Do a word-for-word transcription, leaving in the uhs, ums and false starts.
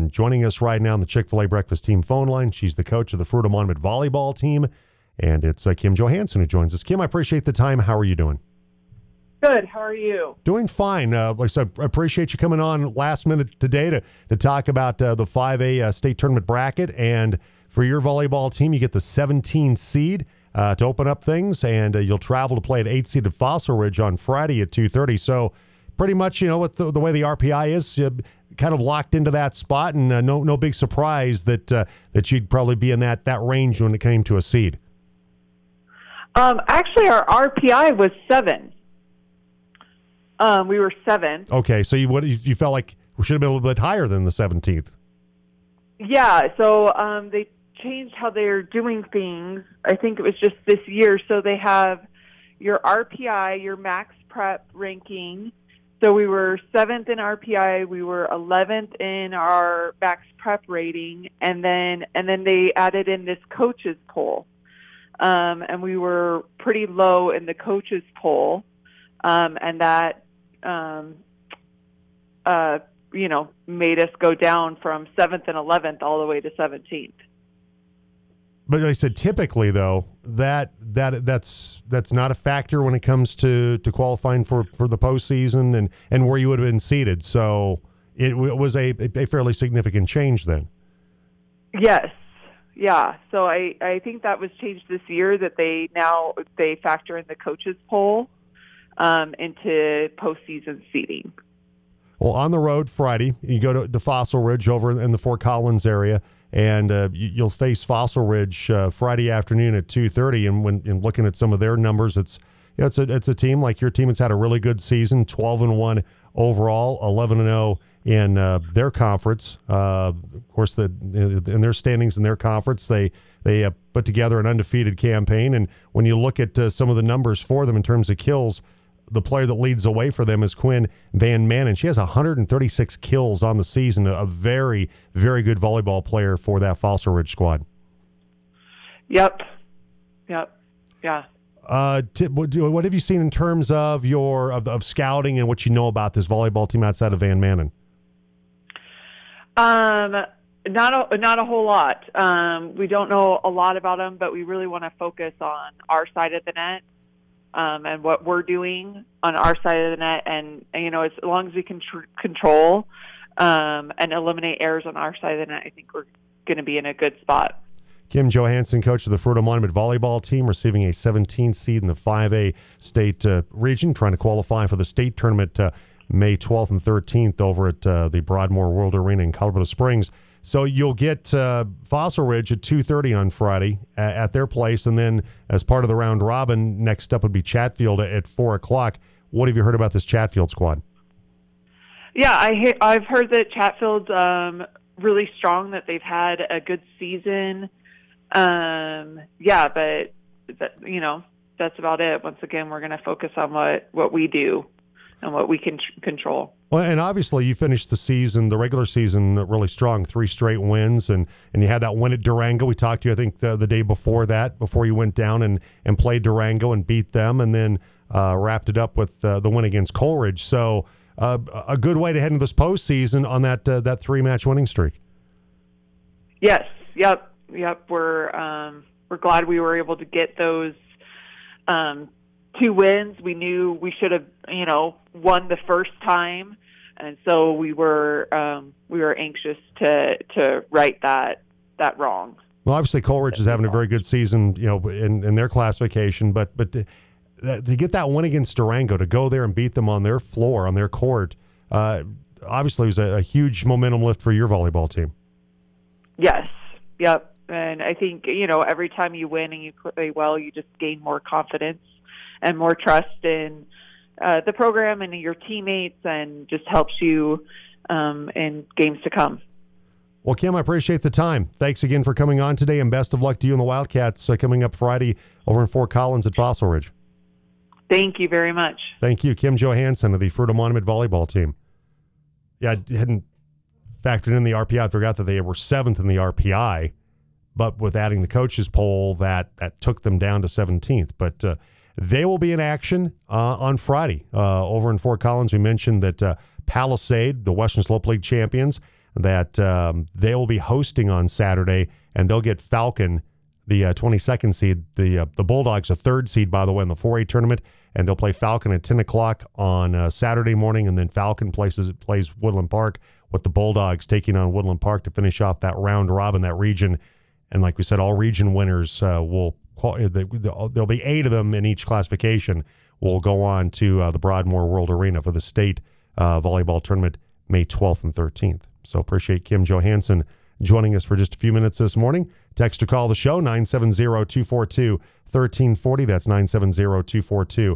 And joining us right now on the Chick-fil-A Breakfast Team phone line, she's the coach of the Fruita Monument volleyball team, and it's uh, Kim Johansson who joins us. Kim, I appreciate the time. How are you doing? Good. How are you? Doing fine. Uh, like I said, I appreciate you coming on last minute today to, to talk about uh, the five A uh, state tournament bracket. And for your volleyball team, you get the seventeen seed uh, to open up things, and uh, you'll travel to play at eight seeded Fossil Ridge on Friday at two thirty. So pretty much, you know, with the, the way the R P I is, uh, kind of locked into that spot, and uh, no no big surprise that uh, that you'd probably be in that, that range when it came to a seed. Um, actually, our R P I was seven. Um, we were seven. Okay, so you what you felt like we should have been a little bit higher than the seventeenth. Yeah, so um, they changed how they're doing things. I think it was just this year. So they have your R P I, your max prep ranking. So we were seventh in R P I, we were eleventh in our max prep rating, and then and then they added in this coaches poll, um, and we were pretty low in the coaches poll, um, and that um, uh, you know made us go down from seventh and eleventh all the way to seventeenth. But like I said, typically though, that that that's that's not a factor when it comes to, to qualifying for, for the postseason and, and where you would have been seated. So it, w- it was a, a fairly significant change then. Yes, yeah. So I, I think that was changed this year, that they now they factor in the coaches poll um, into postseason seating. Well, on the road Friday, you go to, to Fossil Ridge over in the Fort Collins area. And uh, you, you'll face Fossil Ridge uh, Friday afternoon at two thirty. And when and looking at some of their numbers, it's you know, it's a it's a team like your team that's had a really good season, twelve and one overall, eleven and zero in uh, their conference. Uh, of course, the in their standings in their conference, they they uh, put together an undefeated campaign. And when you look at uh, some of the numbers for them in terms of kills, the player that leads away for them is Quinn Van Manen. She has one hundred thirty-six kills on the season, a very, very good volleyball player for that Fossil Ridge squad. Yep. Yep. Yeah. Uh, t- what, what have you seen in terms of your of, of scouting and what you know about this volleyball team outside of Van Manen? Um, not a, not a whole lot. Um, we don't know a lot about them, but we really want to focus on our side of the net. Um, and what we're doing on our side of the net, and, and you know, as long as we can tr- control um, and eliminate errors on our side of the net, I think we're going to be in a good spot. Kim Johansson, coach of the Fruita Monument volleyball team, receiving a seventeenth seed in the five A state uh, region, trying to qualify for the state tournament uh, May twelfth and thirteenth over at uh, the Broadmoor World Arena in Colorado Springs. So you'll get uh, Fossil Ridge at two thirty on Friday at, at their place, and then as part of the round robin, next up would be Chatfield at four o'clock. What have you heard about this Chatfield squad? Yeah, I he- I've heard that Chatfield's um, really strong, that they've had a good season. Um, yeah, but, but, you know, that's about it. Once again, we're going to focus on what, what we do and what we can tr- control. Well, and obviously you finished the season, the regular season, really strong, three straight wins, and, and you had that win at Durango. We talked to you, I think, the, the day before that, before you went down and, and played Durango and beat them, and then uh, wrapped it up with uh, the win against Coleridge. So uh, a good way to head into this postseason on that uh, that three-match winning streak. Yes, yep, yep. We're um, we're glad we were able to get those um two wins. We knew we should have, you know, won the first time, and so we were um, we were anxious to to right that that wrong. Well, obviously Coleridge is having a very good season, you know, in, in their classification, but but to, to get that win against Durango, to go there and beat them on their floor, on their court, uh, obviously was a, a huge momentum lift for your volleyball team. Yes. Yep. And I think, you know, every time you win and you play well, you just gain more confidence and more trust in uh, the program and your teammates, and just helps you um, in games to come. Well, Kim, I appreciate the time. Thanks again for coming on today, and best of luck to you and the Wildcats uh, coming up Friday over in Fort Collins at Fossil Ridge. Thank you very much. Thank you, Kim Johansson of the Fruita Monument volleyball team. Yeah, I hadn't factored in the R P I. I forgot that they were seventh in the R P I, but with adding the coaches poll, that that took them down to seventeenth. But uh, they will be in action uh, on Friday uh, over in Fort Collins. We mentioned that uh, Palisade, the Western Slope League champions, that um, they will be hosting on Saturday, and they'll get Falcon, the uh, twenty-second seed. The uh, the Bulldogs, a third seed, by the way, in the four A tournament, and they'll play Falcon at ten o'clock on uh, Saturday morning, and then Falcon plays, plays Woodland Park, with the Bulldogs taking on Woodland Park to finish off that round robin, that region. And like we said, all region winners uh, will qual- there'll be eight of them in each classification will go on to uh, the Broadmoor World Arena for the state uh, volleyball tournament May twelfth and thirteenth. So appreciate Kim Johansson joining us for just a few minutes this morning. Text or call the show, nine seven zero, two four two, one three four zero. That's nine seven zero, two four two,